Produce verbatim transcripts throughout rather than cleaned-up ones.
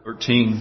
thirteen.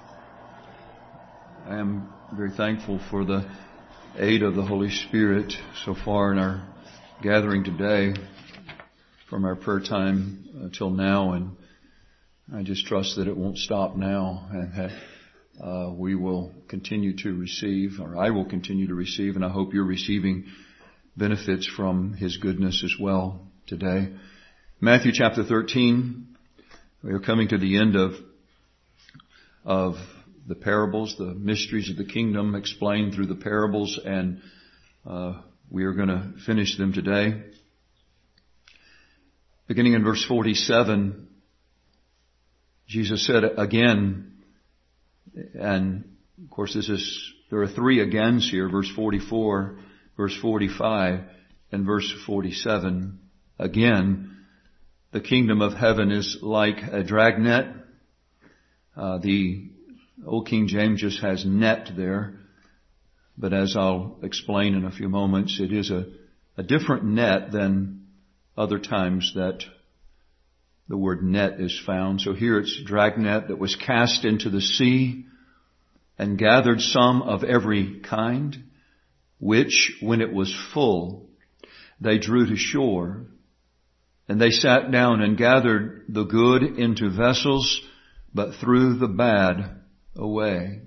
I am very thankful for the aid of the Holy Spirit so far in our gathering today from our prayer time until now, and I just trust that it won't stop now, and that uh, we will continue to receive, or I will continue to receive, and I hope you're receiving benefits from His goodness as well today. Matthew chapter thirteen, we are coming to the end of of the parables, the mysteries of the kingdom explained through the parables, and uh, we are going to finish them today. Beginning in verse forty-seven, Jesus said again, and of course this is, there are three agains here, verse forty-four, verse forty-five, and verse forty-seven. Again, the kingdom of heaven is like a dragnet. Uh, the Old King James just has net there, but as I'll explain in a few moments, it is a, a different net than other times that the word net is found. So here it's dragnet that was cast into the sea and gathered some of every kind, which, when it was full, they drew to shore. And they sat down and gathered the good into vessels, but threw the bad away.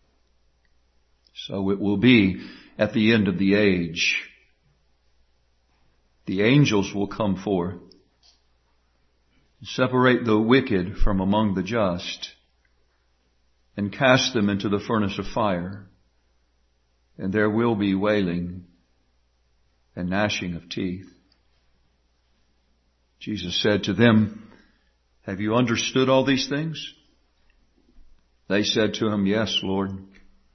So it will be at the end of the age. The angels will come forth, separate the wicked from among the just, and cast them into the furnace of fire. And there will be wailing and gnashing of teeth. Jesus said to them, "Have you understood all these things?" They said to him, "Yes, Lord." Of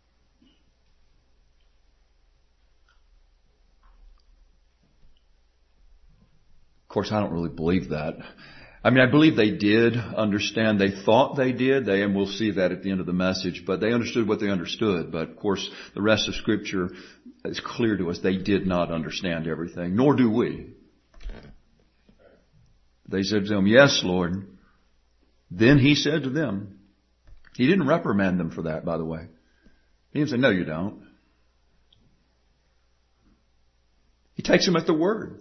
course, I don't really believe that. I mean, I believe they did understand. They thought they did. They, and we'll see that at the end of the message. But they understood what they understood. But of course, the rest of Scripture is clear to us. They did not understand everything, nor do we. They said to him, "Yes, Lord." Then he said to them, he didn't reprimand them for that, by the way. He didn't say, "No, you don't." He takes them at the word.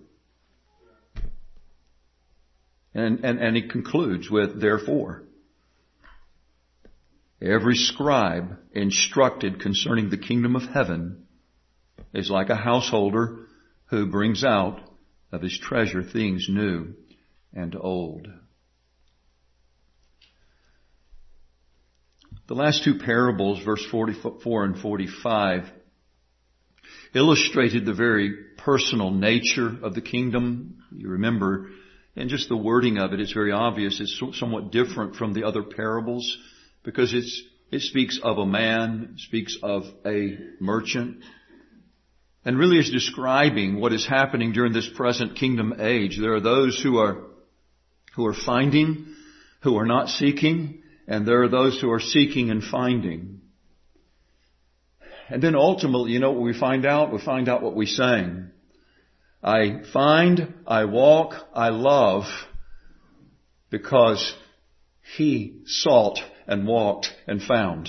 And, and, and he concludes with, "Therefore, every scribe instructed concerning the kingdom of heaven is like a householder who brings out of his treasure things new and old." The last two parables, verse forty-four and forty-five, illustrated the very personal nature of the kingdom. You remember, and just the wording of it is very obvious. It's somewhat different from the other parables because it's, it speaks of a man, it speaks of a merchant, and really is describing what is happening during this present kingdom age. There are those who are who are finding, who are not seeking, and there are those who are seeking and finding. And then ultimately, you know what we find out? We find out what we sang. I find, I walk, I love, because he sought and walked and found.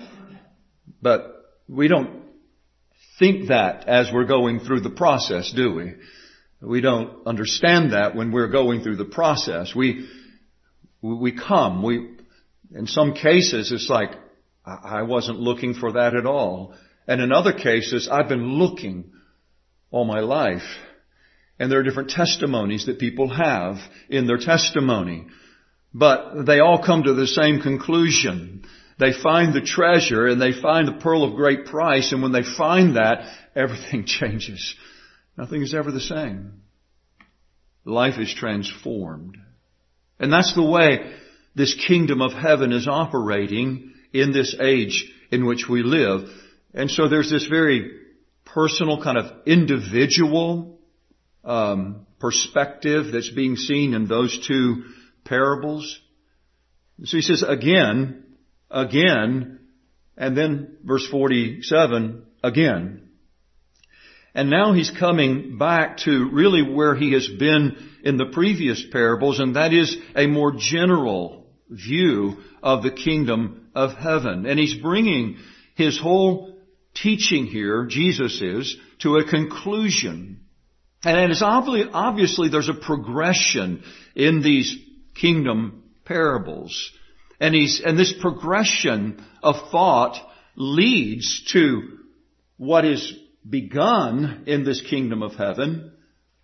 But we don't think that as we're going through the process, do we? We don't understand that when we're going through the process. We, we come, we, in some cases it's like, I wasn't looking for that at all. And in other cases, I've been looking all my life. And there are different testimonies that people have in their testimony. But they all come to the same conclusion. They find the treasure and they find the pearl of great price. And when they find that, everything changes. Nothing is ever the same. Life is transformed. And that's the way this kingdom of heaven is operating in this age in which we live. And so there's this very personal kind of individual um, perspective that's being seen in those two parables. So he says again, again, and then verse forty-seven, again. And now he's coming back to really where he has been in the previous parables, and that is a more general view of the kingdom of heaven. And He's bringing His whole teaching here, Jesus is, to a conclusion. And it's obviously, obviously there's a progression in these kingdom parables. And he's, and this progression of thought leads to what is begun in this kingdom of heaven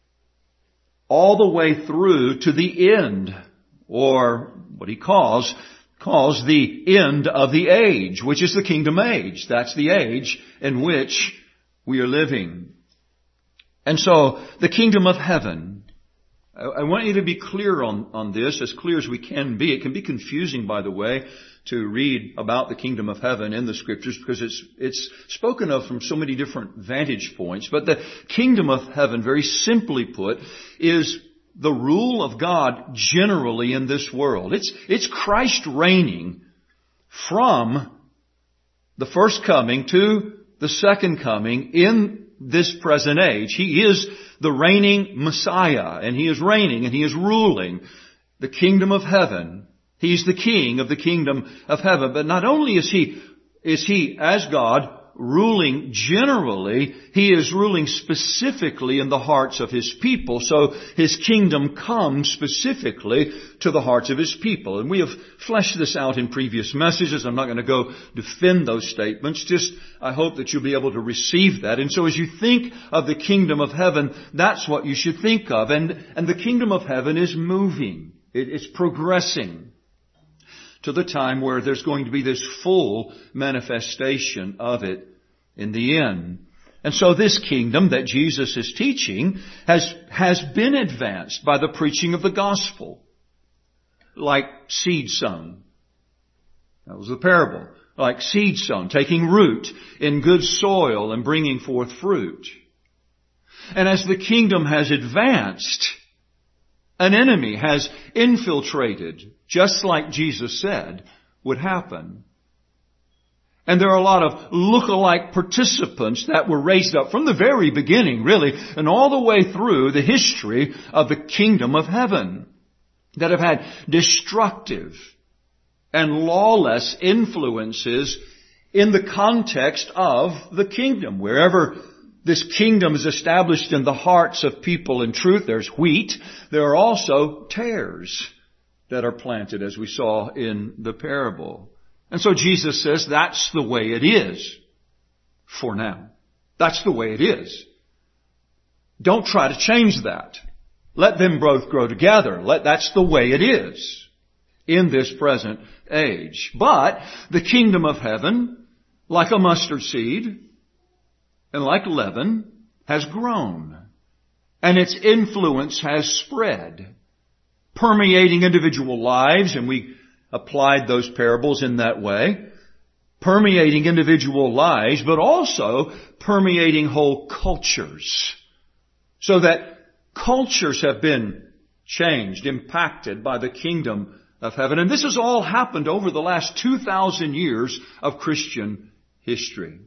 all the way through to the end, or what he calls, calls the end of the age, which is the kingdom age. That's the age in which we are living. And so, the kingdom of heaven, I want you to be clear on, on this, as clear as we can be. It can be confusing, by the way, to read about the kingdom of heaven in the Scriptures, because it's, it's spoken of from so many different vantage points. But the kingdom of heaven, very simply put, is the rule of God generally in this world. It's, it's Christ reigning from the first coming to the second coming in this present age. He is the reigning Messiah, and He is reigning and He is ruling the kingdom of heaven. He's the king of the kingdom of heaven. But not only is He, is He, as God, ruling generally, He is ruling specifically in the hearts of His people. So His kingdom comes specifically to the hearts of His people. And we have fleshed this out in previous messages. I'm not going to go defend those statements. Just, I hope that you'll be able to receive that. And so as you think of the kingdom of heaven, that's what you should think of. And, and the kingdom of heaven is moving. It, it's progressing to the time where there's going to be this full manifestation of it in the end. And so this kingdom that Jesus is teaching has, has been advanced by the preaching of the gospel. Like seed sown. That was the parable. Like seed sown, taking root in good soil and bringing forth fruit. And as the kingdom has advanced, an enemy has infiltrated, just like Jesus said would happen. And there are a lot of look-alike participants that were raised up from the very beginning, really, and all the way through the history of the kingdom of heaven, that have had destructive and lawless influences in the context of the kingdom. Wherever this kingdom is established in the hearts of people in truth, there's wheat. There are also tares that are planted, as we saw in the parable. And so Jesus says that's the way it is for now. That's the way it is. Don't try to change that. Let them both grow together. Let, that's the way it is in this present age. But the kingdom of heaven, like a mustard seed and like leaven, has grown. And its influence has spread, permeating individual lives, and we applied those parables in that way, permeating individual lives, but also permeating whole cultures, so that cultures have been changed, impacted by the kingdom of heaven. And this has all happened over the last two thousand years of Christian history.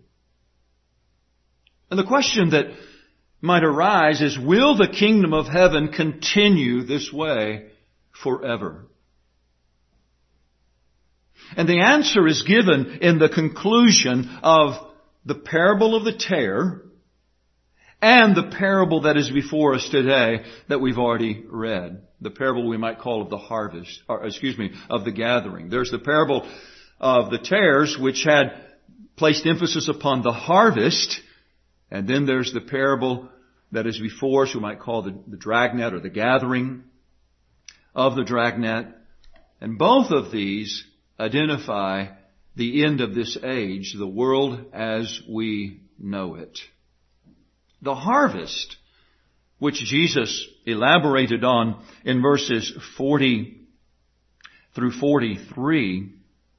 And the question that might arise is, will the kingdom of heaven continue this way forever? And the answer is given in the conclusion of the parable of the tare and the parable that is before us today that we've already read. The parable we might call of the harvest, or excuse me, of the gathering. There's the parable of the tares, which had placed emphasis upon the harvest. And then there's the parable that is before us, we might call the, the dragnet, or the gathering of the dragnet. And both of these identify the end of this age, the world as we know it. The harvest, which Jesus elaborated on in verses forty through forty-three,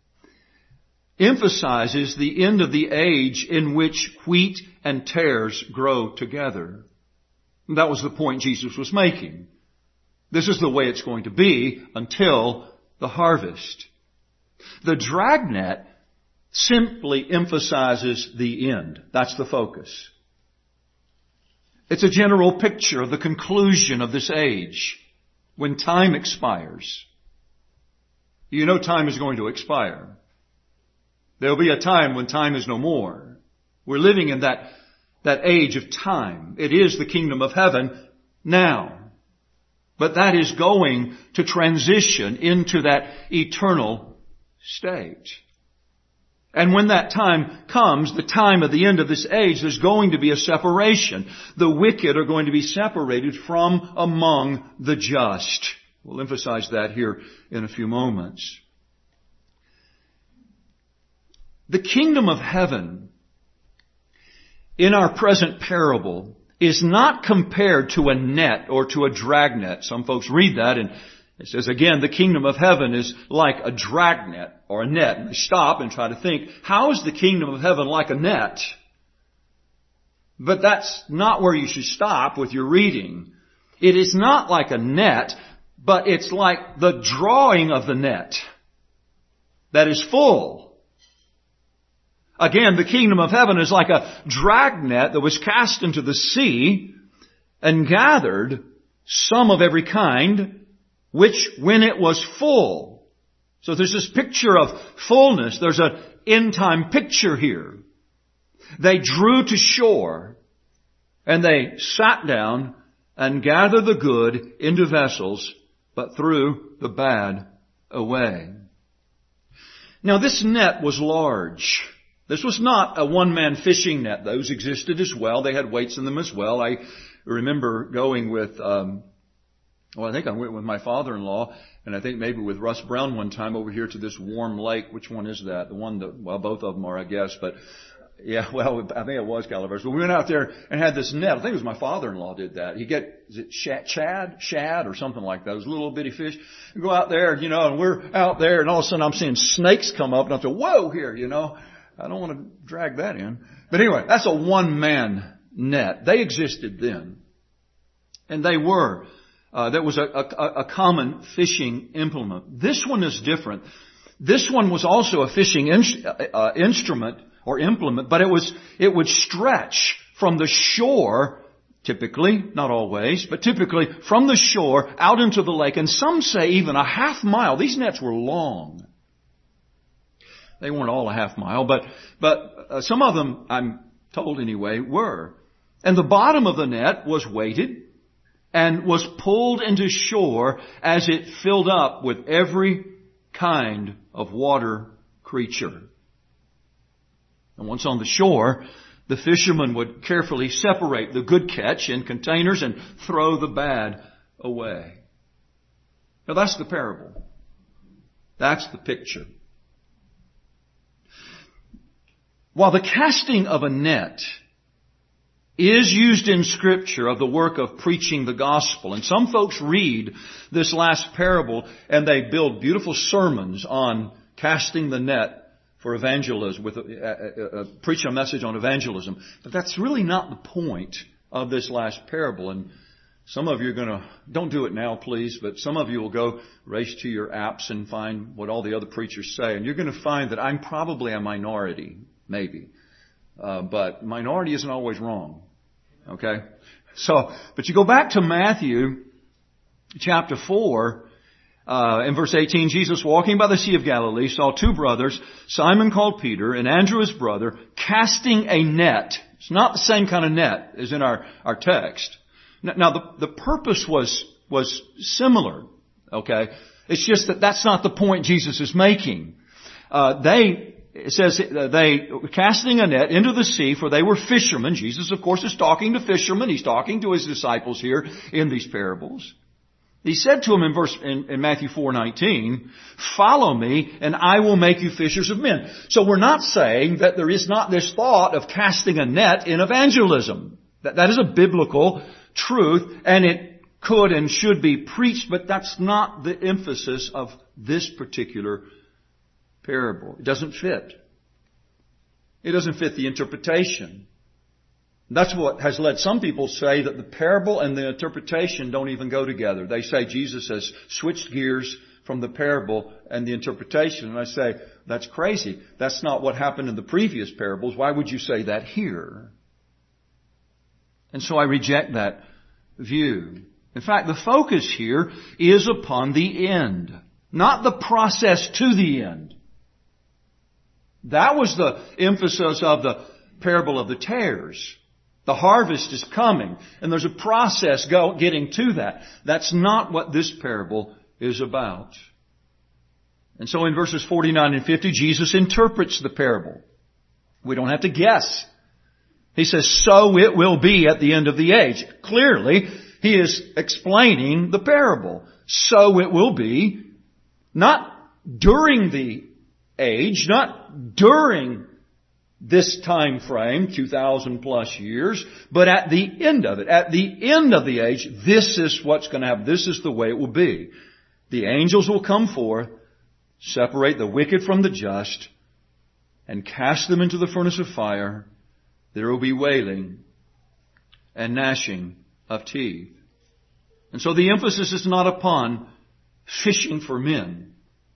emphasizes the end of the age in which wheat and tares grow together. That was the point Jesus was making. This is the way it's going to be until the harvest. The dragnet simply emphasizes the end. That's the focus. It's a general picture of the conclusion of this age, when time expires. You know time is going to expire. There'll be a time when time is no more. We're living in that, that age of time. It is the kingdom of heaven now. But that is going to transition into that eternal state. And when that time comes, the time of the end of this age, there's going to be a separation. The wicked are going to be separated from among the just. We'll emphasize that here in a few moments. The kingdom of heaven in our present parable is not compared to a net or to a dragnet. Some folks read that and it says, again, the kingdom of heaven is like a dragnet or a net. And they stop and try to think, how is the kingdom of heaven like a net? But that's not where you should stop with your reading. It is not like a net, but it's like the drawing of the net that is full. Again, the kingdom of heaven is like a dragnet that was cast into the sea and gathered some of every kind, which when it was full. So there's this picture of fullness. There's an end time picture here. They drew to shore and they sat down and gathered the good into vessels, but threw the bad away. Now this net was large. This was not a one-man fishing net. Those existed as well. They had weights in them as well. I remember going with, um, well, I think I went with my father-in-law, and I think maybe with Russ Brown one time over here to this warm lake. Which one is that? The one that, well, both of them are, I guess, but yeah, well, I think it was Calaveras. But we went out there and had this net. I think it was my father-in-law did that. He get, is it shad, shad, shad or something like that. It was a little bitty fish. We go out there, you know, and we're out there and all of a sudden I'm seeing snakes come up and I thought, whoa, here, you know. I don't want to drag that in. But anyway, that's a one-man net. They existed then. And they were. Uh, that was a, a, a common fishing implement. This one is different. This one was also a fishing in, uh, instrument or implement, but it was, it would stretch from the shore, typically, not always, but typically from the shore out into the lake, and some say even a half mile. These nets were long. They weren't all a half mile, but, but uh, some of them, I'm told anyway, were. And the bottom of the net was weighted and was pulled into shore as it filled up with every kind of water creature. And once on the shore, the fishermen would carefully separate the good catch in containers and throw the bad away. Now that's the parable. That's the picture. While the casting of a net is used in Scripture of the work of preaching the gospel, and some folks read this last parable and they build beautiful sermons on casting the net for evangelism, with a, a, a, a, preach a message on evangelism. But that's really not the point of this last parable. And some of you are going to, don't do it now please, but some of you will go race to your apps and find what all the other preachers say. And you're going to find that I'm probably a minority. Maybe. Uh, but minority isn't always wrong. Okay? So, but you go back to Matthew chapter four, uh, in verse eighteen, Jesus walking by the Sea of Galilee saw two brothers, Simon called Peter and Andrew his brother, casting a net. It's not the same kind of net as in our, our text. Now the, the purpose was, was similar. Okay? It's just that that's not the point Jesus is making. Uh, they, It says they were casting a net into the sea, for they were fishermen. Jesus, of course, is talking to fishermen. He's talking to his disciples here in these parables. He said to them in verse in, in Matthew four nineteen, "Follow me, and I will make you fishers of men." So we're not saying that there is not this thought of casting a net in evangelism. That that is a biblical truth, and it could and should be preached, but that's not the emphasis of this particular parable. It doesn't fit. It doesn't fit the interpretation. That's what has led some people to say that the parable and the interpretation don't even go together. They say Jesus has switched gears from the parable and the interpretation. And I say, that's crazy. That's not what happened in the previous parables. Why would you say that here? And so I reject that view. In fact, the focus here is upon the end. Not the process to the end. That was the emphasis of the parable of the tares. The harvest is coming, and there's a process go, getting to that. That's not what this parable is about. And so in verses forty-nine and fifty, Jesus interprets the parable. We don't have to guess. He says, so it will be at the end of the age. Clearly, he is explaining the parable. So it will be, not during the age, not during this time frame, two thousand plus years, but at the end of it. At the end of the age, this is what's going to happen. This is the way it will be. The angels will come forth, separate the wicked from the just, and cast them into the furnace of fire. There will be wailing and gnashing of teeth. And so the emphasis is not upon fishing for men.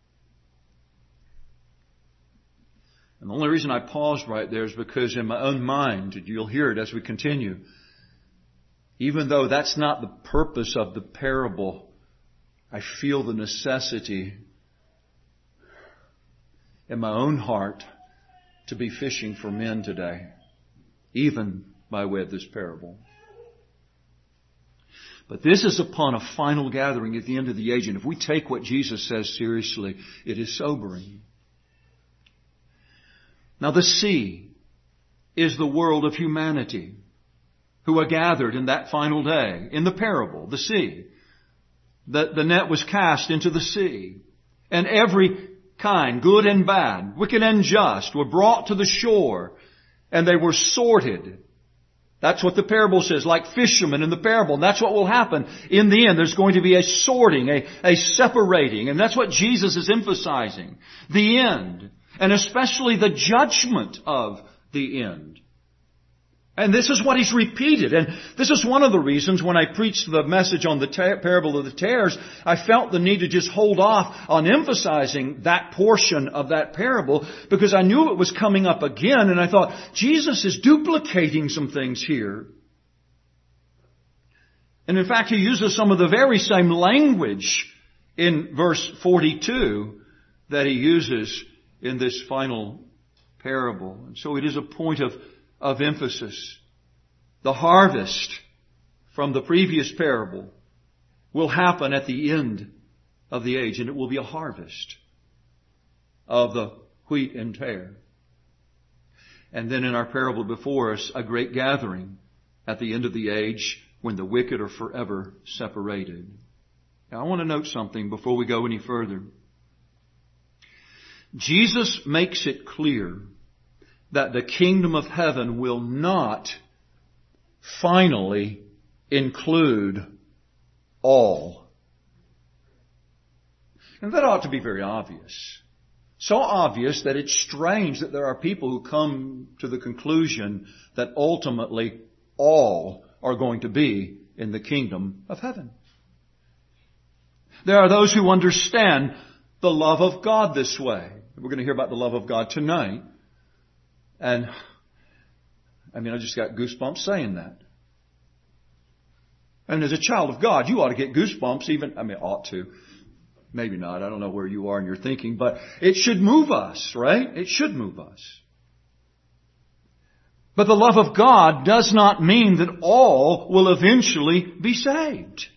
And the only reason I paused right there is because in my own mind, and you'll hear it as we continue, even though that's not the purpose of the parable, I feel the necessity in my own heart to be fishing for men today, even by way of this parable. But this is upon a final gathering at the end of the age, and if we take what Jesus says seriously, it is sobering. Now the sea is the world of humanity who are gathered in that final day. In the parable, the sea. The, the net was cast into the sea. And every kind, good and bad, wicked and just, were brought to the shore. And they were sorted. That's what the parable says, like fishermen in the parable. And that's what will happen in the end. There's going to be a sorting, a, a separating. And that's what Jesus is emphasizing. The end. And especially the judgment of the end. And this is what He's repeated. And this is one of the reasons when I preached the message on the ta- parable of the tares, I felt the need to just hold off on emphasizing that portion of that parable because I knew it was coming up again. And I thought, Jesus is duplicating some things here. And in fact, He uses some of the very same language in verse forty-two that He uses in this final parable. And so it is a point of, of emphasis. The harvest from the previous parable will happen at the end of the age, and it will be a harvest of the wheat and tare. And then in our parable before us, a great gathering at the end of the age when the wicked are forever separated. Now I want to note something before we go any further. Jesus makes it clear that the kingdom of heaven will not finally include all. And that ought to be very obvious. So obvious that it's strange that there are people who come to the conclusion that ultimately all are going to be in the kingdom of heaven. There are those who understand the love of God this way. We're going to hear about the love of God tonight. And, I mean, I just got goosebumps saying that. And as a child of God, you ought to get goosebumps even, I mean, ought to. Maybe not. I don't know where you are in your thinking, but it should move us, right? It should move us. But the love of God does not mean that all will eventually be saved.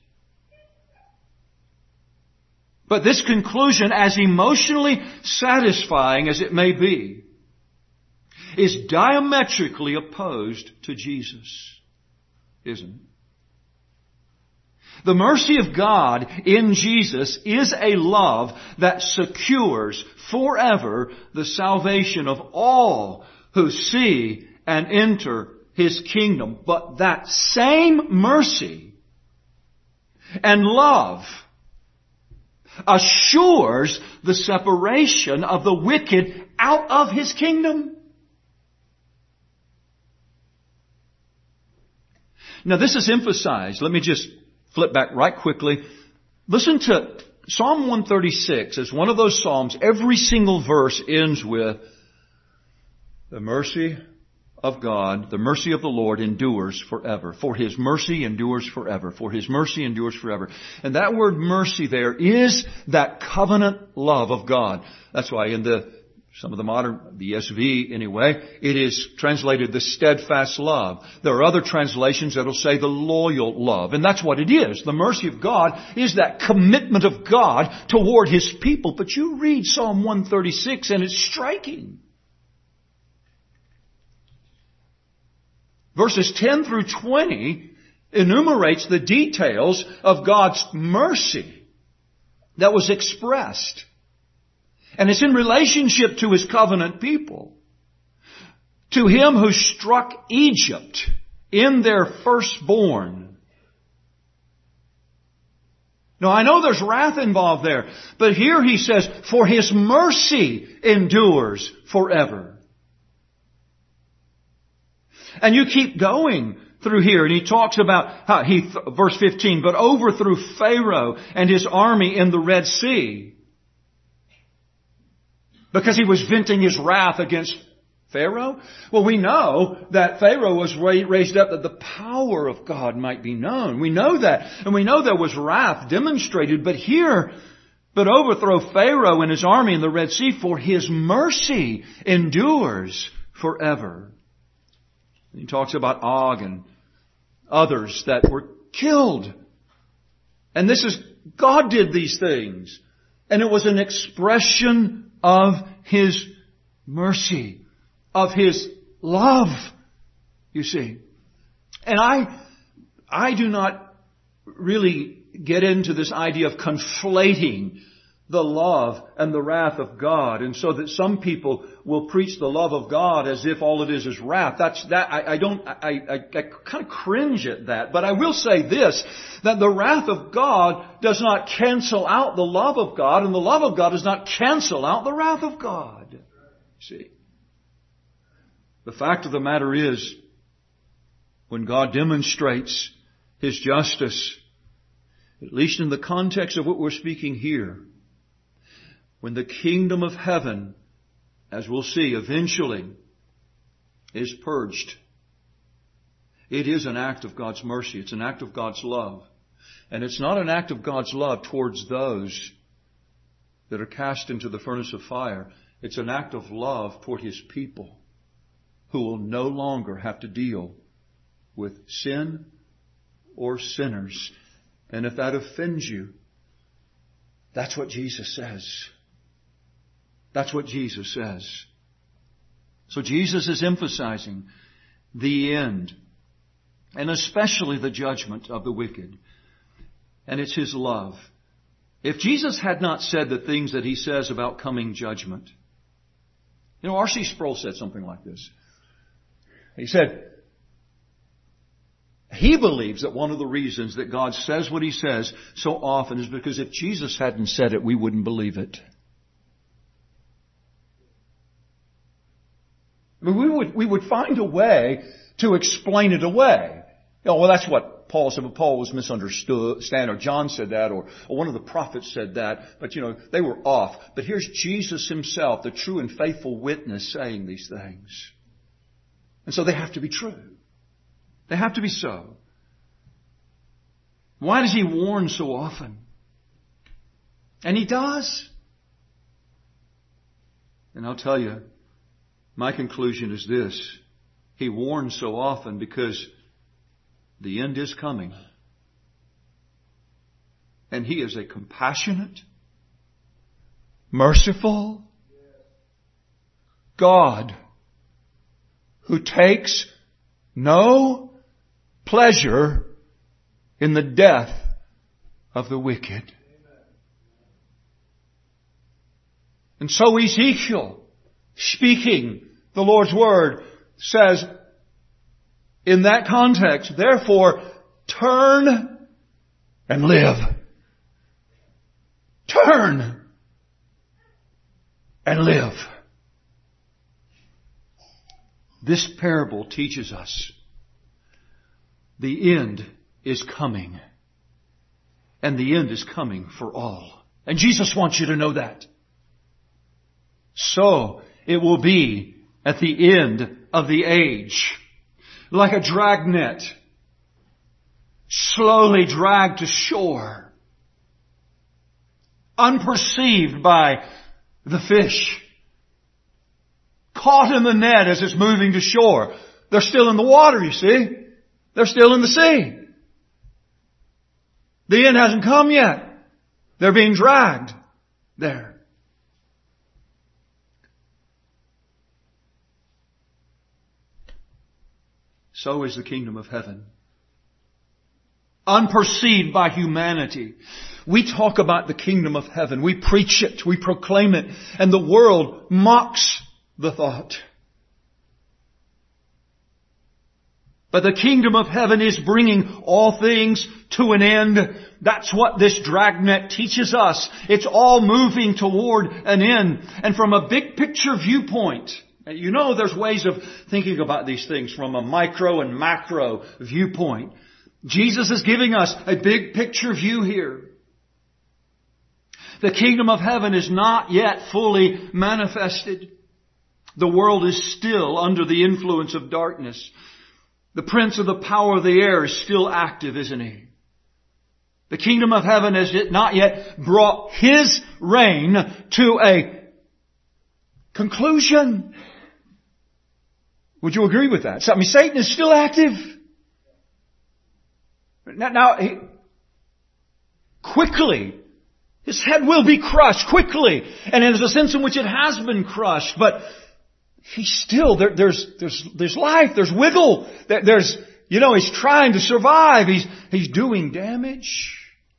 But this conclusion, as emotionally satisfying as it may be, is diametrically opposed to Jesus, isn't it? The mercy of God in Jesus is a love that secures forever the salvation of all who see and enter His kingdom. But that same mercy and love assures the separation of the wicked out of His kingdom. Now this is emphasized. Let me just flip back right quickly. Listen to Psalm one thirty-six as one of those psalms. Every single verse ends with, the mercy of God, the mercy of the Lord endures forever. For His mercy endures forever. For His mercy endures forever. And that word mercy there is that covenant love of God. That's why in the, some of the modern, the E S V anyway, it is translated the steadfast love. There are other translations that will say the loyal love. And that's what it is. The mercy of God is that commitment of God toward His people. But you read Psalm one thirty-six and it's striking. Verses ten through twenty enumerates the details of God's mercy that was expressed. And it's in relationship to His covenant people. To Him who struck Egypt in their firstborn. Now I know there's wrath involved there, but here He says, for His mercy endures forever. And you keep going through here, and he talks about how he, verse fifteen, but overthrew Pharaoh and his army in the Red Sea. Because he was venting his wrath against Pharaoh? Well, we know that Pharaoh was raised up that the power of God might be known. We know that. And we know there was wrath demonstrated. But here, but overthrow Pharaoh and his army in the Red Sea, for His mercy endures forever. He talks about Og and others that were killed. And this is, God did these things. And it was an expression of His mercy, of His love, you see. And I, I do not really get into this idea of conflating the love and the wrath of God, and so that some people will preach the love of God as if all it is is wrath. That's that. I, I don't. I, I, I kind of cringe at that. But I will say this: that the wrath of God does not cancel out the love of God, and the love of God does not cancel out the wrath of God. See, the fact of the matter is, when God demonstrates His justice, at least in the context of what we're speaking here, when the kingdom of heaven, as we'll see eventually, is purged, it is an act of God's mercy. It's an act of God's love. And it's not an act of God's love towards those that are cast into the furnace of fire. It's an act of love toward His people who will no longer have to deal with sin or sinners. And if that offends you, that's what Jesus says. That's what Jesus says. So Jesus is emphasizing the end, and especially the judgment of the wicked. And it's His love. If Jesus had not said the things that He says about coming judgment, you know, R C Sproul said something like this. He said, he believes that one of the reasons that God says what He says so often is because if Jesus hadn't said it, we wouldn't believe it. I mean, we would, we would find a way to explain it away. You know, well, that's what Paul said, but Paul was misunderstood, or John said that, or, or one of the prophets said that, but you know, they were off. But here's Jesus Himself, the true and faithful witness, saying these things. And so they have to be true. They have to be so. Why does He warn so often? And He does. And I'll tell you, my conclusion is this. He warns so often because the end is coming. And He is a compassionate, merciful God who takes no pleasure in the death of the wicked. And so Ezekiel, speaking the Lord's Word, says in that context, therefore, turn and live. Turn and live. This parable teaches us the end is coming. And the end is coming for all. And Jesus wants you to know that. So it will be at the end of the age, like a dragnet, slowly dragged to shore, unperceived by the fish, caught in the net as it's moving to shore. They're still in the water, you see. They're still in the sea. The end hasn't come yet. They're being dragged there. So is the kingdom of heaven. Unperceived by humanity. We talk about the kingdom of heaven. We preach it. We proclaim it. And the world mocks the thought. But the kingdom of heaven is bringing all things to an end. That's what this dragnet teaches us. It's all moving toward an end. And from a big picture viewpoint, you know there's ways of thinking about these things from a micro and macro viewpoint. Jesus is giving us a big picture view here. The kingdom of heaven is not yet fully manifested. The world is still under the influence of darkness. The prince of the power of the air is still active, isn't he? The kingdom of heaven has not yet brought his reign to a conclusion. Would you agree with that? So, I mean, Satan is still active. Now, now he, quickly, his head will be crushed quickly. And there's a sense in which it has been crushed. But he's still, there, there's, there's, there's life, there's wiggle. There, there's, you know, he's trying to survive. He's, he's doing damage.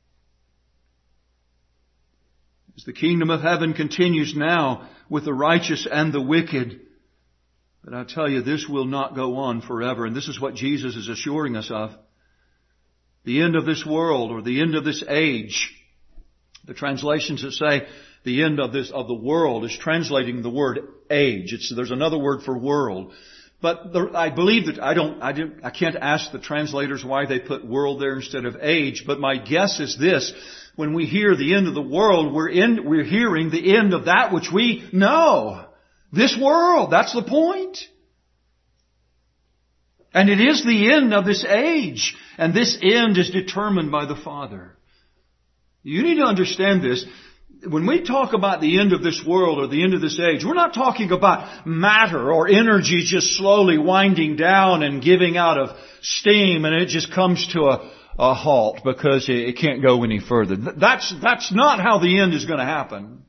As the kingdom of heaven continues now with the righteous and the wicked. But I tell you, this will not go on forever. And this is what Jesus is assuring us of. The end of this world, or the end of this age. The translations that say the end of this, of the world, is translating the word age. It's, there's another word for world. But the, I believe that, I don't, I didn't, I can't ask the translators why they put world there instead of age, but my guess is this. When we hear the end of the world, we're in, we're hearing the end of that which we know. This world, that's the point. And it is the end of this age. And this end is determined by the Father. You need to understand this. When we talk about the end of this world or the end of this age, we're not talking about matter or energy just slowly winding down and giving out of steam and it just comes to a, a halt because it, it can't go any further. That's, that's not how the end is going to happen.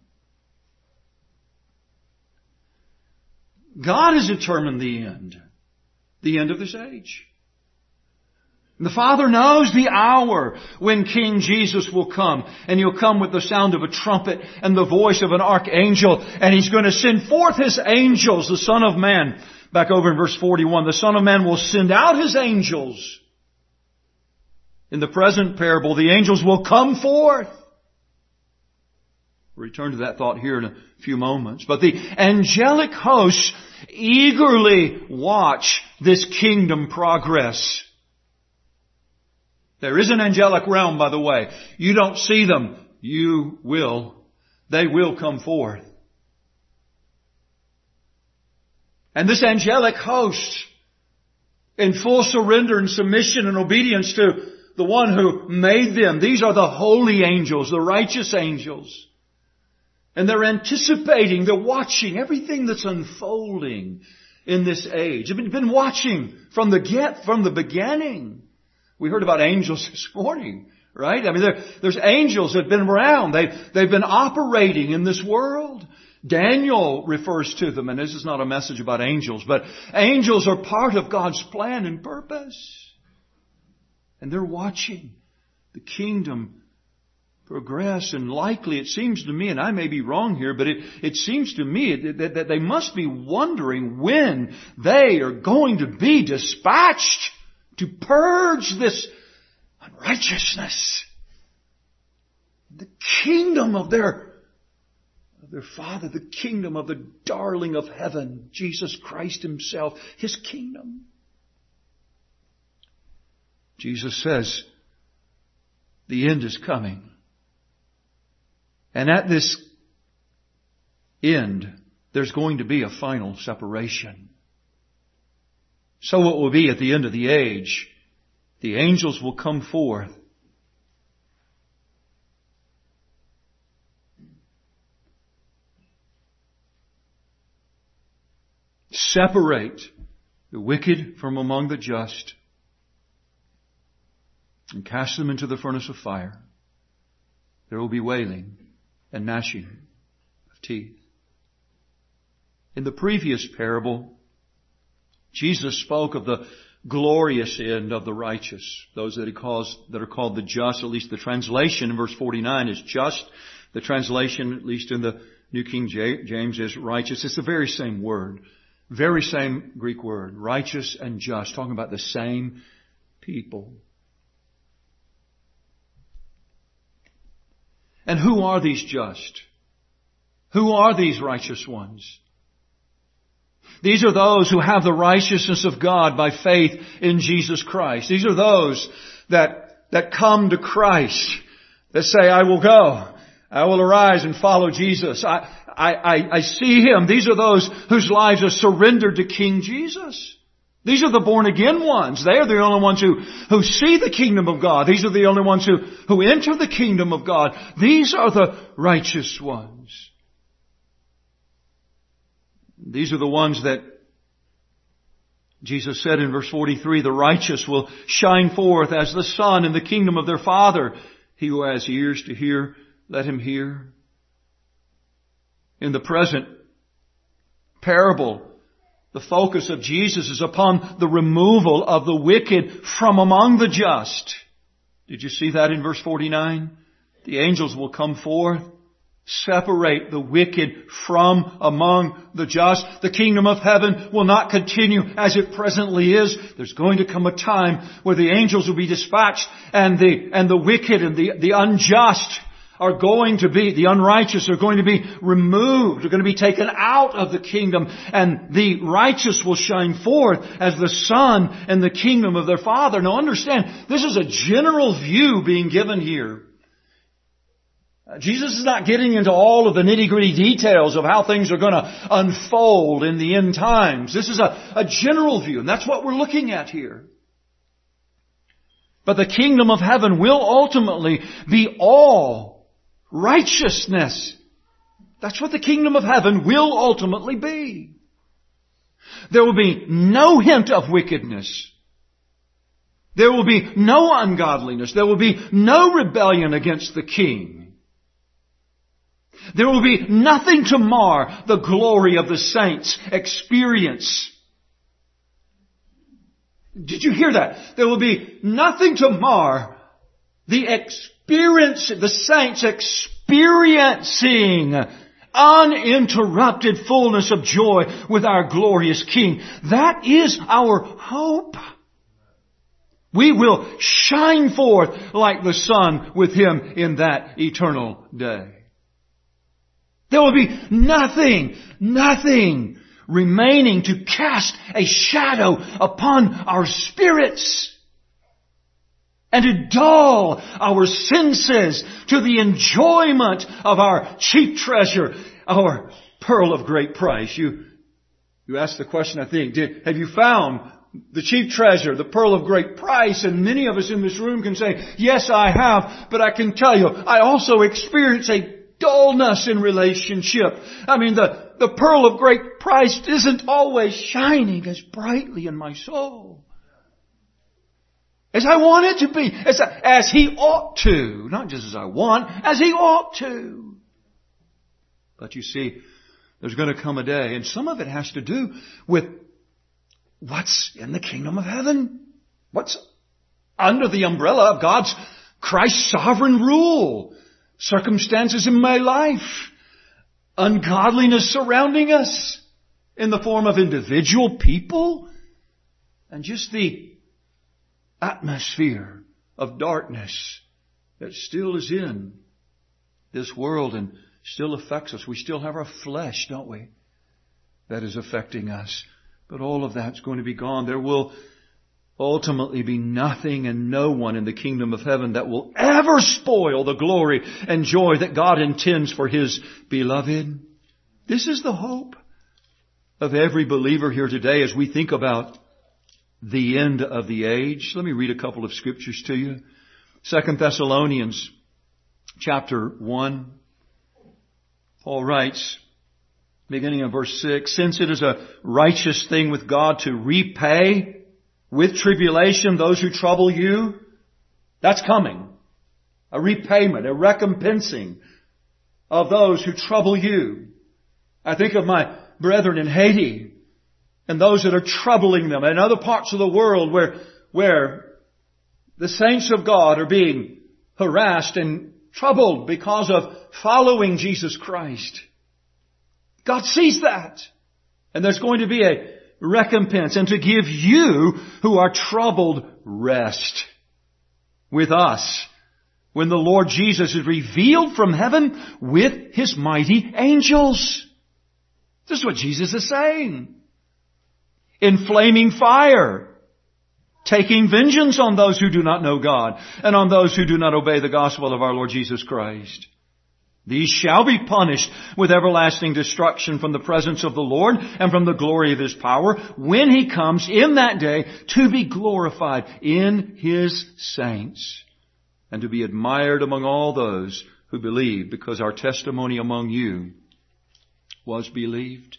God has determined the end. The end of this age. The Father knows the hour when King Jesus will come. And He'll come with the sound of a trumpet and the voice of an archangel. And He's going to send forth His angels, the Son of Man. Back over in verse forty-one, the Son of Man will send out His angels. In the present parable, the angels will come forth. We'll return to that thought here in a few moments. But the angelic hosts eagerly watch this kingdom progress. There is an angelic realm, by the way. You don't see them. You will. They will come forth. And this angelic host, in full surrender and submission and obedience to the one who made them. These are the holy angels, the righteous angels. And they're anticipating, they're watching everything that's unfolding in this age. They've been watching from the get, from the beginning. We heard about angels this morning, right? I mean, there, there's angels that have been around. They've, they've been operating in this world. Daniel refers to them, and this is not a message about angels, but angels are part of God's plan and purpose. And they're watching the kingdom progress, and likely it seems to me, and I may be wrong here, but it, it seems to me that, that they must be wondering when they are going to be dispatched to purge this unrighteousness. The kingdom of their, of their Father, the kingdom of the darling of heaven, Jesus Christ Himself, His kingdom. Jesus says, the end is coming. And at this end, there's going to be a final separation. So it will be at the end of the age. The angels will come forth. Separate the wicked from among the just and cast them into the furnace of fire. There will be wailing and gnashing of teeth. In the previous parable, Jesus spoke of the glorious end of the righteous. Those that he calls, that are called the just, at least the translation in verse forty-nine is just. The translation, at least in the New King James, is righteous. It's the very same word. Very same Greek word. Righteous and just. Talking about the same people. And who are these just? Who are these righteous ones? These are those who have the righteousness of God by faith in Jesus Christ. These are those that, that come to Christ, that say, I will go. I will arise and follow Jesus. I, I, I, I see Him. These are those whose lives are surrendered to King Jesus. These are the born again ones. They are the only ones who, who see the kingdom of God. These are the only ones who, who enter the kingdom of God. These are the righteous ones. These are the ones that Jesus said in verse forty-three, the righteous will shine forth as the sun in the kingdom of their Father. He who has ears to hear, let him hear. In the present parable, the focus of Jesus is upon the removal of the wicked from among the just. Did you see that in verse forty-nine? The angels will come forth, separate the wicked from among the just. The kingdom of heaven will not continue as it presently is. There's going to come a time where the angels will be dispatched and the, and the wicked and the, the unjust are going to be, the unrighteous are going to be removed, are going to be taken out of the kingdom, and the righteous will shine forth as the sun in the kingdom of their Father. Now understand, this is a general view being given here. Jesus is not getting into all of the nitty-gritty details of how things are going to unfold in the end times. This is a, a general view, and that's what we're looking at here. But the kingdom of heaven will ultimately be all righteousness. That's what the kingdom of heaven will ultimately be. There will be no hint of wickedness. There will be no ungodliness. There will be no rebellion against the King. There will be nothing to mar the glory of the saints' experience. Did you hear that? There will be nothing to mar the experience, the saints experiencing uninterrupted fullness of joy with our glorious King. That is our hope. We will shine forth like the sun with Him in that eternal day. There will be nothing, nothing remaining to cast a shadow upon our spirits and to dull our senses to the enjoyment of our chief treasure, our pearl of great price. You, you asked the question, I think, did, have you found the chief treasure, the pearl of great price? And many of us in this room can say, yes, I have, but I can tell you, I also experience a dullness in relationship. I mean, the, the pearl of great price isn't always shining as brightly in my soul as I want it to be, as, as He ought to. Not just as I want, as He ought to. But you see, there's going to come a day, and some of it has to do with what's in the kingdom of heaven. What's under the umbrella of God's, Christ's sovereign rule. Circumstances in my life. Ungodliness surrounding us in the form of individual people. And just the atmosphere of darkness that still is in this world and still affects us. We still have our flesh, don't we? That is affecting us. But all of that's going to be gone. There will ultimately be nothing and no one in the kingdom of heaven that will ever spoil the glory and joy that God intends for His beloved. This is the hope. of every believer here today as we think about the end of the age. Let me read a couple of scriptures to you. Second Thessalonians chapter one. Paul writes, beginning in verse six, since it is a righteous thing with God to repay with tribulation those who trouble you, that's coming. A repayment, a recompensing of those who trouble you. I think of my brethren in Haiti and those that are troubling them, and other parts of the world where, where the saints of God are being harassed and troubled because of following Jesus Christ. God sees that. And there's going to be a recompense, and to give you who are troubled rest with us when the Lord Jesus is revealed from heaven with His mighty angels. This is what Jesus is saying. In flaming fire, taking vengeance on those who do not know God and on those who do not obey the gospel of our Lord Jesus Christ. These shall be punished with everlasting destruction from the presence of the Lord and from the glory of His power when He comes in that day to be glorified in His saints and to be admired among all those who believe, because our testimony among you was believed.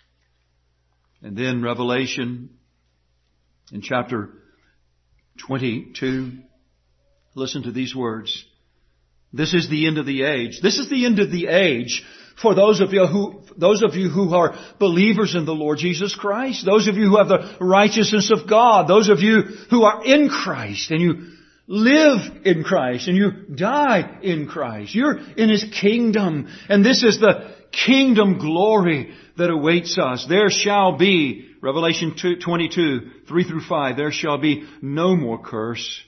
And then Revelation in chapter twenty-two, listen to these words. This is the end of the age. This is the end of the age for those of you who, those of you who are believers in the Lord Jesus Christ. Those of you who have the righteousness of God. Those of you who are in Christ and you live in Christ and you die in Christ. You're in His kingdom. And this is the kingdom glory that awaits us. There shall be, Revelation twenty-two, three through five, there shall be no more curse.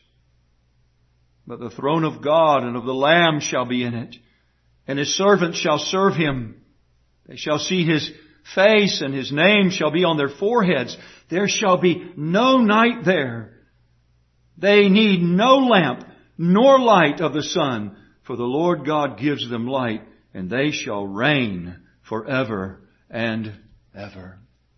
But the throne of God and of the Lamb shall be in it, and His servants shall serve Him. They shall see His face, and His name shall be on their foreheads. There shall be no night there. They need no lamp, nor light of the sun, for the Lord God gives them light, and they shall reign forever and ever.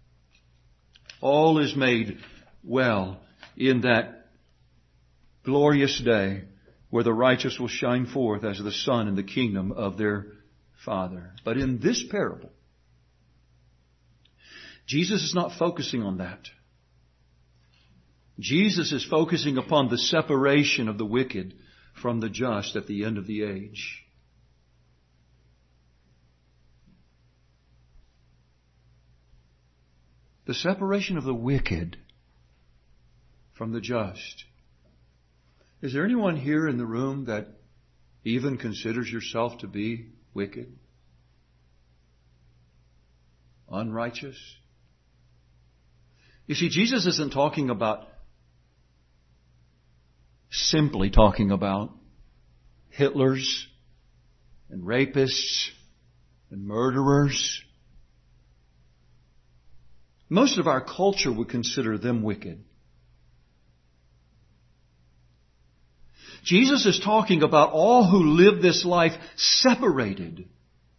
All is made well in that glorious day where the righteous will shine forth as the sun in the kingdom of their Father. But in this parable, Jesus is not focusing on that. Jesus is focusing upon the separation of the wicked from the just at the end of the age. The separation of the wicked from the just. Is there anyone here in the room that even considers yourself to be wicked? Unrighteous? You see, Jesus isn't talking about, simply talking about Hitlers and rapists and murderers. Most of our culture would consider them wicked. Jesus is talking about all who live this life separated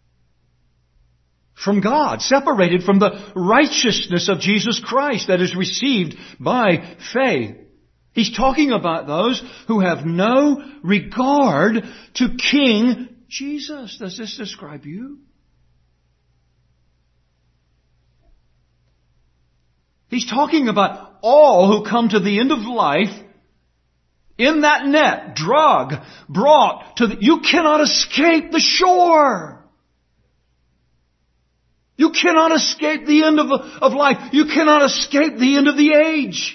from God, separated from the righteousness of Jesus Christ that is received by faith. He's talking about those who have no regard to King Jesus. Does this describe you? He's talking about all who come to the end of life in that net, drug, brought to the... You cannot escape the shore. You cannot escape the end of, of life. You cannot escape the end of the age.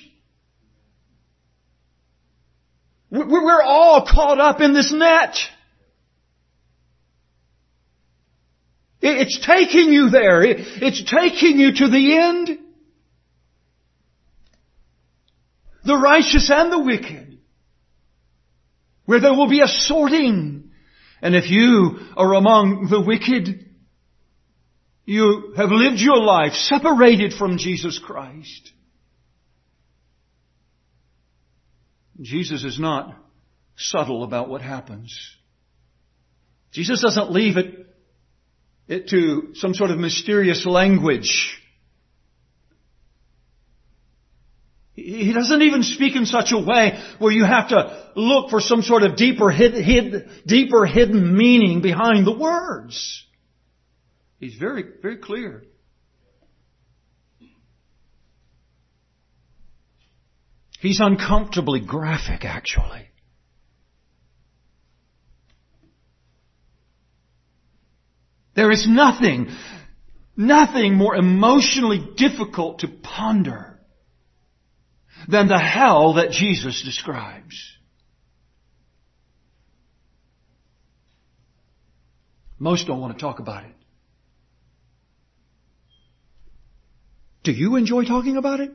We're all caught up in this net. It's taking you there. It's taking you to the end. The righteous and the wicked, where there will be a sorting. And if you are among the wicked, you have lived your life separated from Jesus Christ. Jesus is not subtle about what happens. Jesus doesn't leave it, it to some sort of mysterious language. He doesn't even speak in such a way where you have to look for some sort of deeper, hid, hid, deeper hidden meaning behind the words. He's very, very clear. He's uncomfortably graphic, actually. There is nothing, nothing more emotionally difficult to ponder than the hell that Jesus describes. Most don't want to talk about it. Do you enjoy talking about it?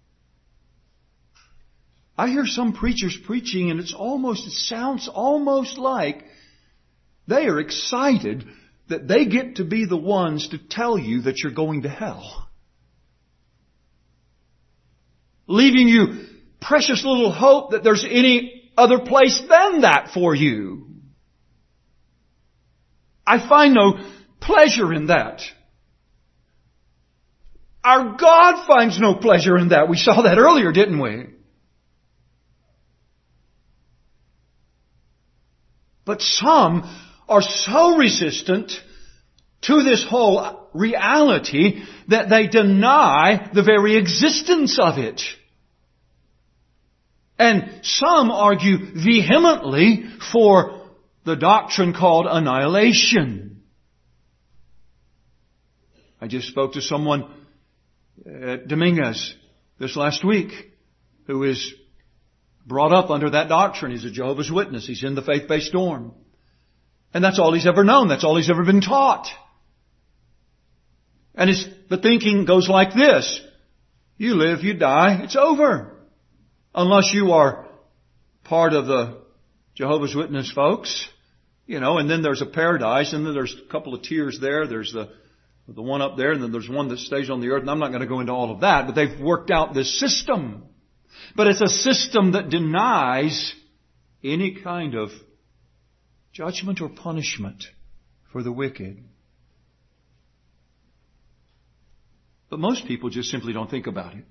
I hear some preachers preaching and it's almost, it sounds almost like they are excited that they get to be the ones to tell you that you're going to hell. Leaving you precious little hope that there's any other place than that for you. I find no pleasure in that. Our God finds no pleasure in that. We saw that earlier, didn't we? But some are so resistant to this whole reality that they deny the very existence of it. And some argue vehemently for the doctrine called annihilation. I just spoke to someone at Dominguez this last week who is brought up under that doctrine. He's a Jehovah's Witness. He's in the faith-based dorm. And that's all he's ever known. That's all he's ever been taught. And his, the thinking goes like this. You live, you die, it's over. Unless you are part of the Jehovah's Witness folks. You know, and then there's a paradise, and then there's a couple of tiers there. There's the the one up there, and then there's one that stays on the earth. And I'm not going to go into all of that, but they've worked out this system. But it's a system that denies any kind of judgment or punishment for the wicked. But most people just simply don't think about it.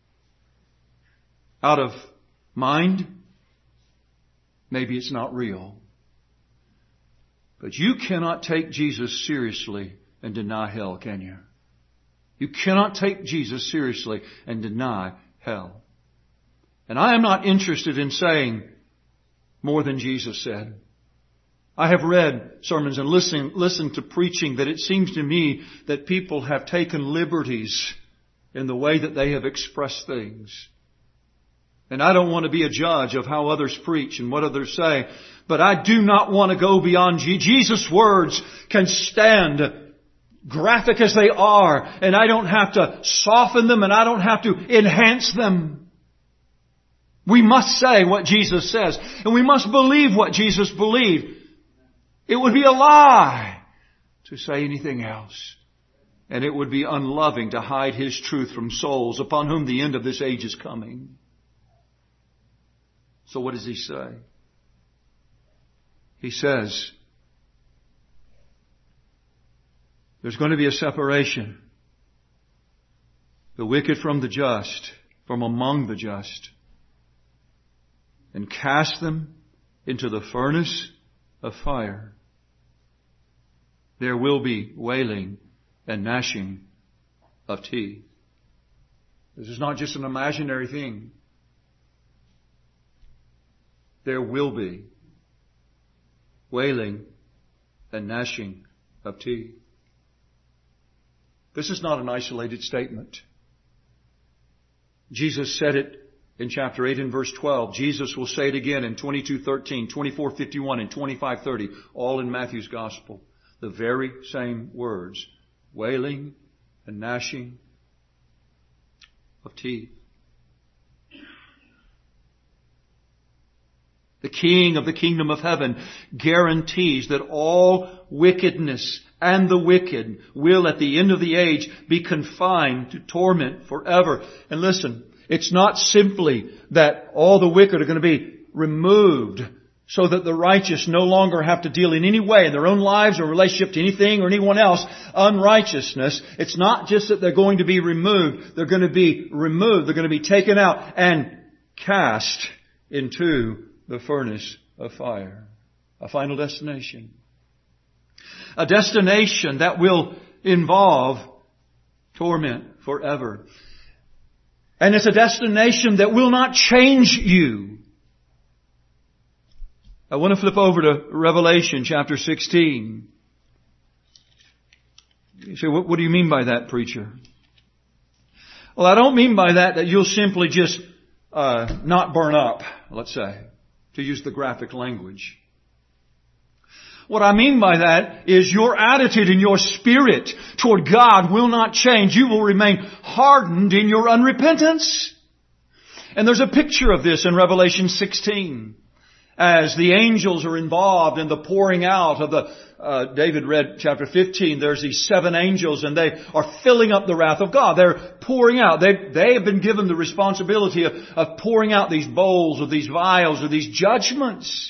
Out of mind, maybe it's not real. But you cannot take Jesus seriously and deny hell, can you? You cannot take Jesus seriously and deny hell. And I am not interested in saying more than Jesus said. I have read sermons and listened, listened to preaching that it seems to me that people have taken liberties in the way that they have expressed things. And I don't want to be a judge of how others preach and what others say, but I do not want to go beyond Jesus' words can stand graphic as they are, and I don't have to soften them and I don't have to enhance them. We must say what Jesus says, and we must believe what Jesus believed. It would be a lie to say anything else. And it would be unloving to hide His truth from souls upon whom the end of this age is coming. So what does He say? He says, there's going to be a separation. The wicked from the just, from among the just. And cast them into the furnace of fire. There will be wailing and gnashing of teeth. This is not just an imaginary thing. There will be wailing and gnashing of teeth. This is not an isolated statement. Jesus said it in chapter eight and verse twelve. Jesus will say it again in twenty-two thirteen, twenty-four fifty-one, and twenty-five thirty, all in Matthew's Gospel. The very same words. Wailing and gnashing of teeth. The King of the kingdom of heaven guarantees that all wickedness and the wicked will at the end of the age be confined to torment forever. And listen, it's not simply that all the wicked are going to be removed so that the righteous no longer have to deal in any way in their own lives or relationship to anything or anyone else unrighteousness. It's not just that they're going to be removed. They're going to be removed. They're going to be taken out and cast into the furnace of fire. A final destination. A destination that will involve torment forever. And it's a destination that will not change you. I want to flip over to Revelation chapter sixteen. You say, what, what do you mean by that, preacher? Well, I don't mean by that that you'll simply just uh, not burn up, let's say, to use the graphic language. What I mean by that is your attitude and your spirit toward God will not change. You will remain hardened in your unrepentance. And there's a picture of this in Revelation sixteen. As the angels are involved in the pouring out of the, uh, David read chapter fifteen, there's these seven angels and they are filling up the wrath of God. They're pouring out. They, they have been given the responsibility of, of pouring out these bowls or these vials or these judgments.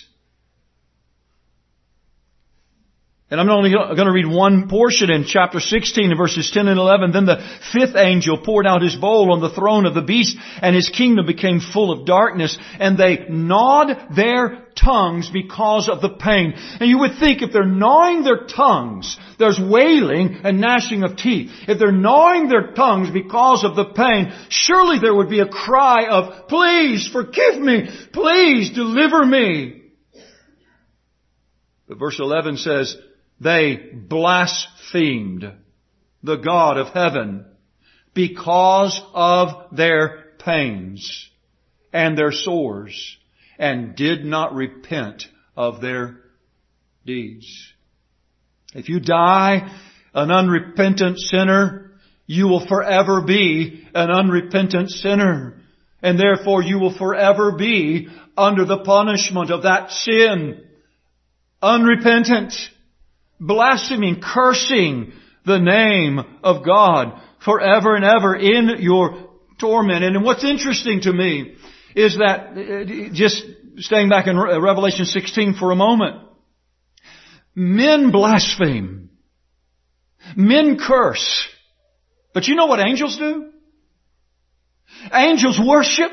And I'm only going to read one portion in chapter sixteen in verses ten and eleven. Then the fifth angel poured out his bowl on the throne of the beast, and his kingdom became full of darkness, and they gnawed their tongues because of the pain. And you would think if they're gnawing their tongues, there's wailing and gnashing of teeth. If they're gnawing their tongues because of the pain, surely there would be a cry of, please forgive me, please deliver me. But verse eleven says, they blasphemed the God of heaven because of their pains and their sores, and did not repent of their deeds. If you die an unrepentant sinner, you will forever be an unrepentant sinner. And therefore you will forever be under the punishment of that sin. Unrepentant. Blaspheming, cursing the name of God forever and ever in your torment. And what's interesting to me is that, just staying back in Revelation sixteen for a moment, men blaspheme. Men curse. But you know what angels do? Angels worship.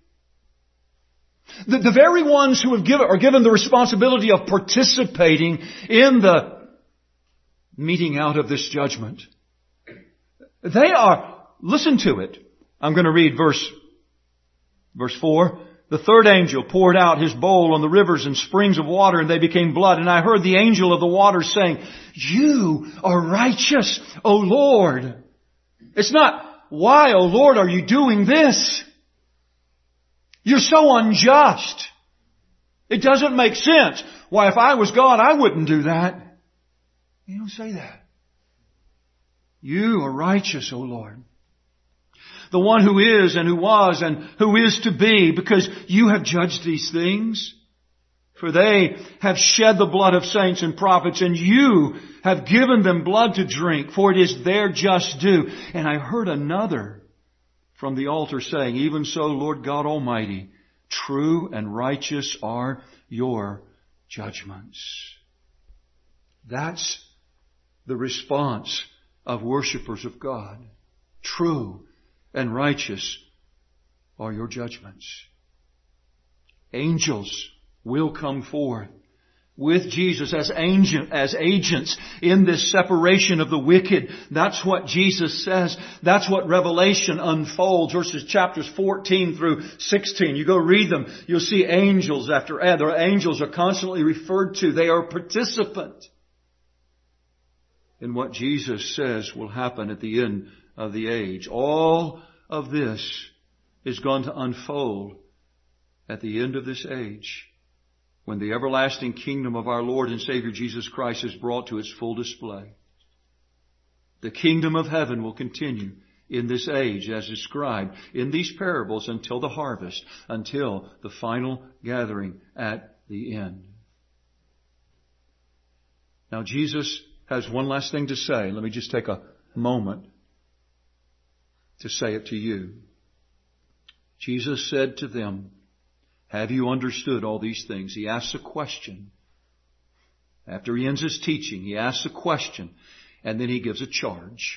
The, the very ones who have given, are given the responsibility of participating in the meting out of this judgment. They are, listen to it. I'm going to read verse, verse four. The third angel poured out his bowl on the rivers and springs of water, and they became blood. And I heard the angel of the waters saying, you are righteous, O Lord. It's not, why, O Lord, are you doing this? You're so unjust. It doesn't make sense. Why, if I was God, I wouldn't do that. You don't say that. You are righteous, O Lord. The one who is and who was and who is to be, because you have judged these things. For they have shed the blood of saints and prophets, and you have given them blood to drink, for it is their just due. And I heard another from the altar saying, even so, Lord God Almighty, true and righteous are your judgments. That's the response of worshipers of God. True and righteous are your judgments. Angels will come forth with Jesus as agent, as agents in this separation of the wicked. That's what Jesus says. That's what Revelation unfolds. Verses chapters fourteen through sixteen. You go read them. You'll see angels after other angels are constantly referred to. They are participant in what Jesus says will happen at the end of the age. All of this is going to unfold at the end of this age, when the everlasting kingdom of our Lord and Savior Jesus Christ is brought to its full display. The kingdom of heaven will continue in this age as described in these parables until the harvest, until the final gathering at the end. Now Jesus has one last thing to say. Let me just take a moment to say it to you. Jesus said to them, have you understood all these things? He asks a question. After he ends his teaching, he asks a question, and then he gives a charge.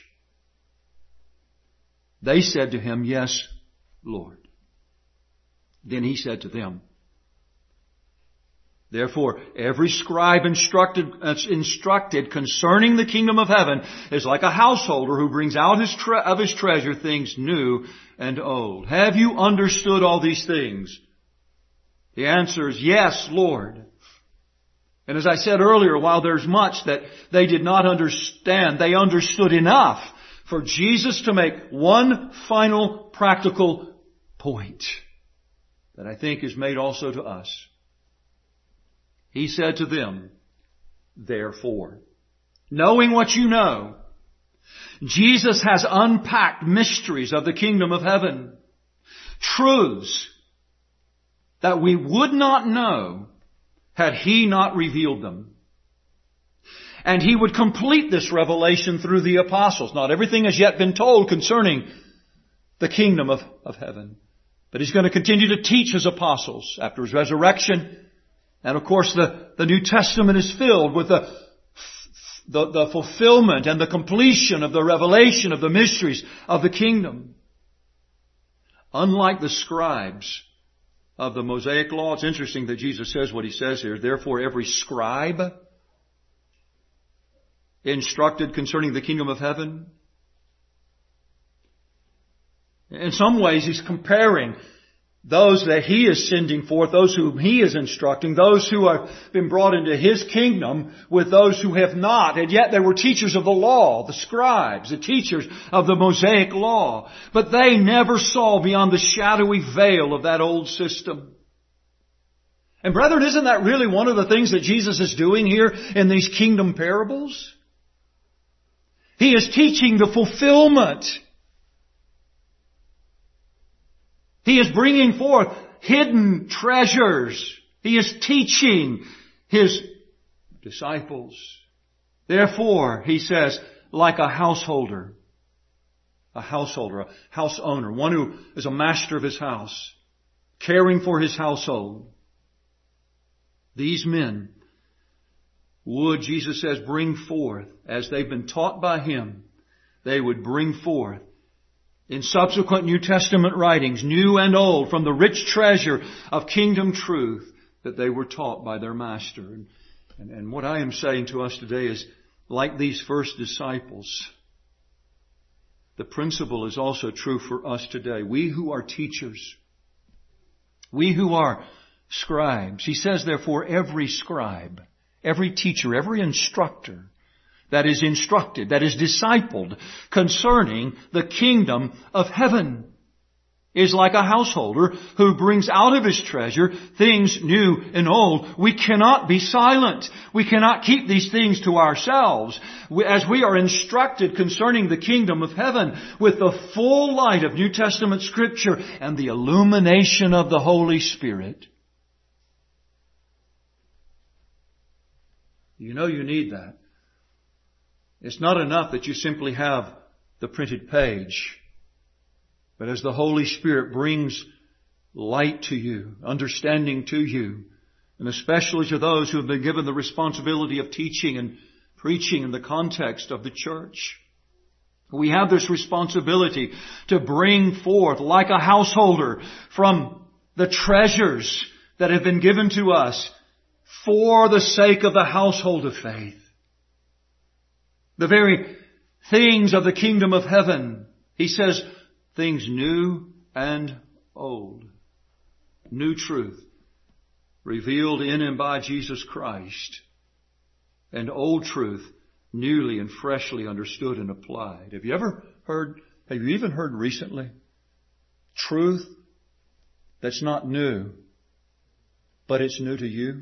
They said to him, yes, Lord. Then he said to them, therefore, every scribe instructed, uh, instructed concerning the kingdom of heaven is like a householder who brings out his tre- of his treasure things new and old. Have you understood all these things? The answer is yes, Lord. And as I said earlier, while there's much that they did not understand, they understood enough for Jesus to make one final practical point that I think is made also to us. He said to them, therefore, knowing what you know, Jesus has unpacked mysteries of the kingdom of heaven, truths that we would not know had He not revealed them. And He would complete this revelation through the apostles. Not everything has yet been told concerning the kingdom of, of heaven. But He's going to continue to teach His apostles after His resurrection. And of course the, the New Testament is filled with the, the, the fulfillment and the completion of the revelation of the mysteries of the kingdom. Unlike the scribes of the Mosaic Law, it's interesting that Jesus says what He says here. Therefore, every scribe instructed concerning the kingdom of heaven. In some ways, He's comparing those that He is sending forth, those whom He is instructing, those who have been brought into His kingdom with those who have not. And yet they were teachers of the law, the scribes, the teachers of the Mosaic Law. But they never saw beyond the shadowy veil of that old system. And brethren, isn't that really one of the things that Jesus is doing here in these kingdom parables? He is teaching the fulfillment. He is bringing forth hidden treasures. He is teaching His disciples. Therefore, He says, like a householder, a householder, a house owner, one who is a master of his house, caring for his household. These men would, Jesus says, bring forth, as they've been taught by Him, they would bring forth in subsequent New Testament writings, new and old, from the rich treasure of kingdom truth that they were taught by their Master. And, and, and what I am saying to us today is, like these first disciples, the principle is also true for us today. We who are teachers, we who are scribes. He says, therefore, every scribe, every teacher, every instructor that is instructed, that is discipled concerning the kingdom of heaven is like a householder who brings out of his treasure things new and old. We cannot be silent. We cannot keep these things to ourselves. As we are instructed concerning the kingdom of heaven with the full light of New Testament Scripture and the illumination of the Holy Spirit. You know you need that. It's not enough that you simply have the printed page. But as the Holy Spirit brings light to you, understanding to you, and especially to those who have been given the responsibility of teaching and preaching in the context of the church, we have this responsibility to bring forth, like a householder, from the treasures that have been given to us for the sake of the household of faith. The very things of the kingdom of heaven. He says, things new and old. New truth revealed in and by Jesus Christ. And old truth newly and freshly understood and applied. Have you ever heard, have you even heard recently, truth that's not new, but it's new to you?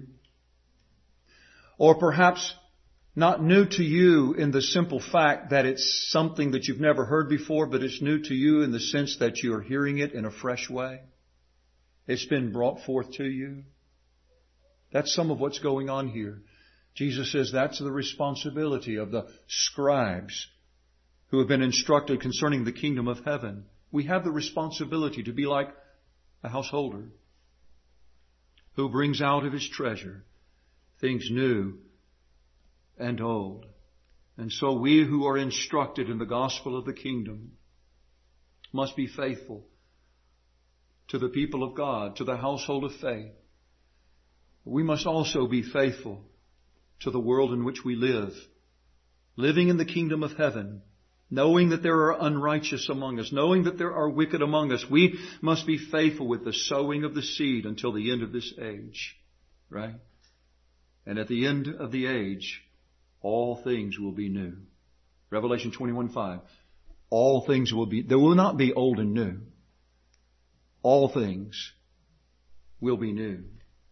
Or perhaps not new to you in the simple fact that it's something that you've never heard before, but it's new to you in the sense that you're hearing it in a fresh way. It's been brought forth to you. That's some of what's going on here. Jesus says that's the responsibility of the scribes who have been instructed concerning the kingdom of heaven. We have the responsibility to be like a householder. who brings out of His treasure things new and old. And so we who are instructed in the gospel of the kingdom must be faithful to the people of God, to the household of faith. We must also be faithful to the world in which we live, living in the kingdom of heaven, knowing that there are unrighteous among us, knowing that there are wicked among us. We must be faithful with the sowing of the seed until the end of this age. Right? And at the end of the age, all things will be new. Revelation twenty-one five. All things will be, there will not be old and new. All things will be new.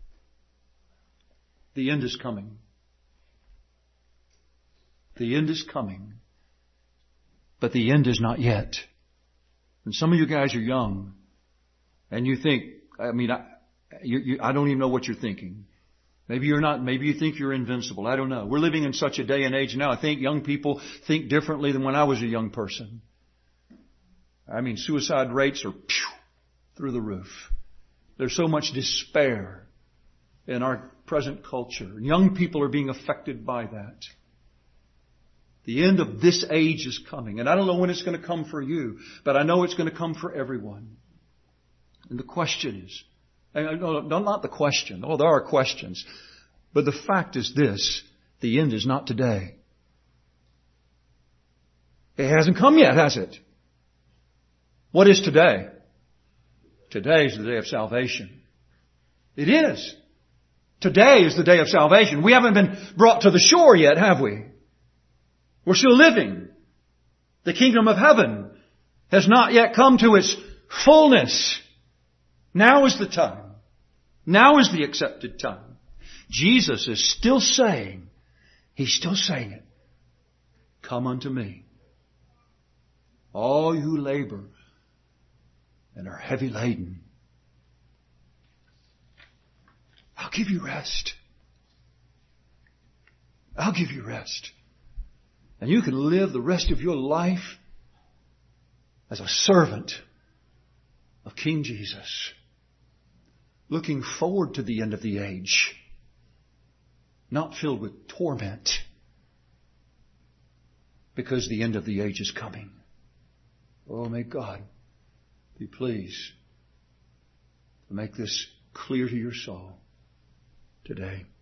The end is coming. The end is coming. But the end is not yet. And some of you guys are young. And you think, I mean, I, you, you, I don't even know what you're thinking. Maybe you're not, maybe you think you're invincible. I don't know. We're living in such a day and age now. I think young people think differently than when I was a young person. I mean, suicide rates are pew, through the roof. There's so much despair in our present culture. Young people are being affected by that. The end of this age is coming. And I don't know when it's going to come for you, but I know it's going to come for everyone. And the question is, no, not the question. Oh, there are questions. But the fact is this, the end is not today. It hasn't come yet, has it? What is today? Today is the day of salvation. It is. Today is the day of salvation. We haven't been brought to the shore yet, have we? We're still living. The kingdom of heaven has not yet come to its fullness. Now is the time. Now is the accepted time. Jesus is still saying, He's still saying it. Come unto me, all you who labor and are heavy laden. I'll give you rest. I'll give you rest. And you can live the rest of your life as a servant of King Jesus, looking forward to the end of the age, not filled with torment, because the end of the age is coming. Oh, may God be pleased to make this clear to your soul today.